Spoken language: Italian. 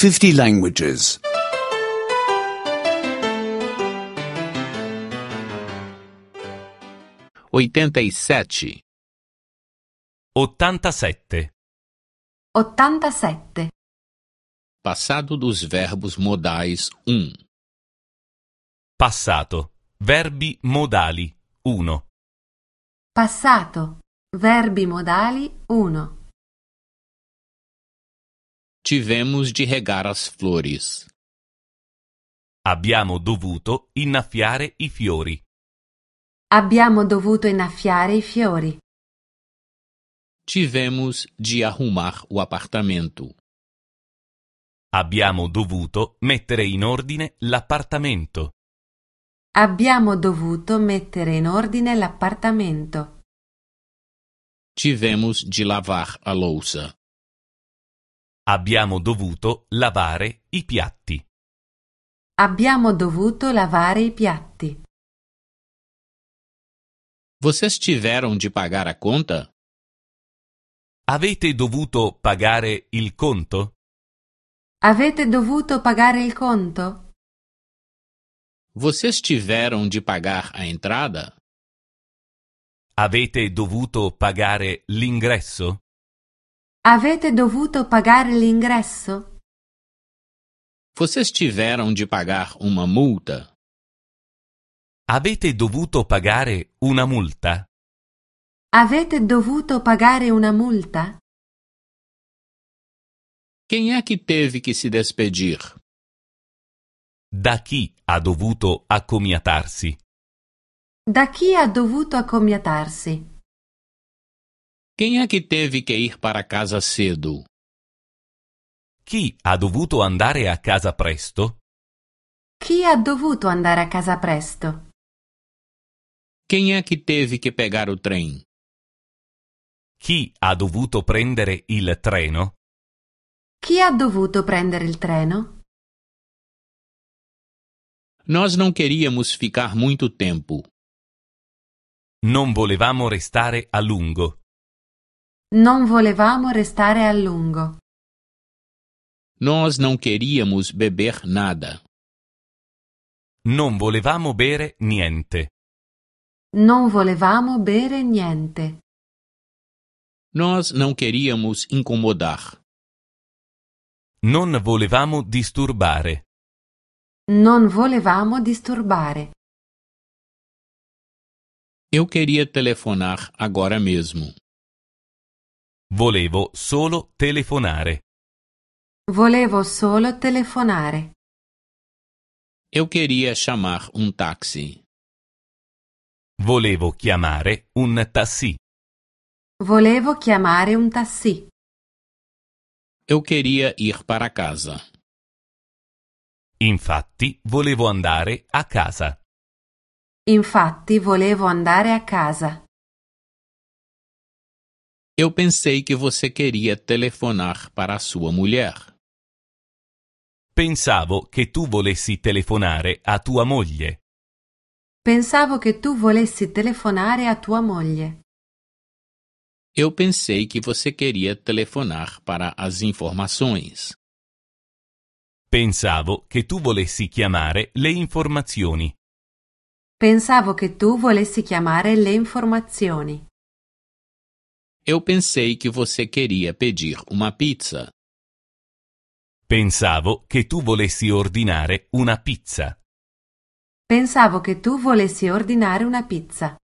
50 languages. 87. 87. 87. Passado dos verbos modais 1. Passato. Verbi modali 1. Passato. Verbi modali 1. Tivemos de regar as flores. Abbiamo dovuto innaffiare i fiori. Abbiamo dovuto innaffiare i fiori. Tivemos de arrumar o apartamento. Abbiamo dovuto mettere in ordine l'appartamento. Abbiamo dovuto mettere in ordine l'appartamento. Tivemos de lavar a louça. Abbiamo dovuto lavare i piatti. Abbiamo dovuto lavare i piatti. Vocês tiveram de pagar a conta? Avete dovuto pagare il conto? Avete dovuto pagare il conto? Vocês tiveram de pagar a entrada? Avete dovuto pagare l'ingresso? Avete dovuto pagare l'ingresso? Vocês tiveram de pagar uma multa? Avete dovuto pagare una multa? Avete dovuto pagare una multa? Quem é que teve que se despedir? Da chi ha dovuto accomiatarsi? Da chi ha dovuto accomiatarsi? Quem é que teve que ir para casa cedo? Chi ha dovuto andare a casa presto? Chi ha dovuto andare a casa presto? Quem é que teve que pegar o trem? Chi ha dovuto prendere il treno? Chi ha dovuto prendere il treno? Nós não queríamos ficar muito tempo. Non volevamo restare a lungo. Non volevamo restare a lungo. Nós não queríamos beber nada. Non volevamo bere niente. Non volevamo bere niente. Nós não queríamos incomodar. Non volevamo disturbare. Non volevamo disturbare. Eu queria telefonar agora mesmo. Volevo solo telefonare. Volevo solo telefonare. Eu queria chamar um táxi. Volevo chiamare un taxi. Volevo chiamare un taxi. Eu queria ir para casa. Infatti, volevo andare a casa. Infatti volevo andare a casa. Eu pensei que você queria telefonar para a sua mulher. Pensavo che tu volessi telefonare a tua moglie. Pensavo che tu volessi telefonare a tua moglie. Eu pensei que você queria telefonar para as informações. Pensavo che tu volessi chiamare le informazioni. Pensavo che tu volessi chiamare le informazioni. Eu pensei que você queria pedir uma pizza. Pensavo che tu volessi ordinare una pizza. Pensavo che tu volessi ordinare una pizza.